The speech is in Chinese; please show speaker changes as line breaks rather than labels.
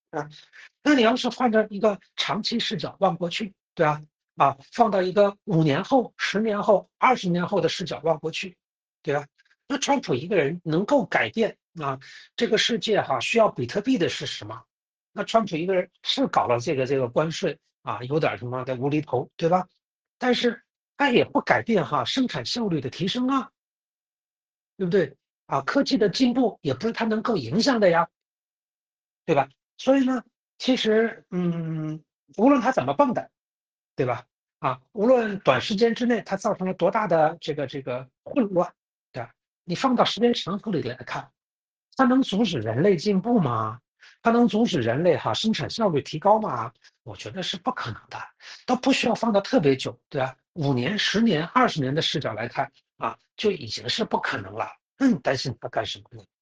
啊。那你要是换着一个长期视角望过去，对吧？放到一个5年后、10年后、20年后的视角望过去，对吧？那川普一个人能够改变这个世界需要比特币的是什么？那川普一个人是搞了这个关税有点什么的无厘头，对吧？但是他也不改变生产效率的提升对不对？科技的进步也不是他能够影响的呀，对吧？所以呢，其实无论他怎么蹦跶，对吧？无论短时间之内它造成了多大的这个混乱，对吧？你放到时间长河里来看，它能阻止人类进步吗？它能阻止人类生产效率提高吗？我觉得是不可能的，都不需要放到特别久，对吧？5年、10年、20年的视角来看就已经是不可能了。担心它干什么呢？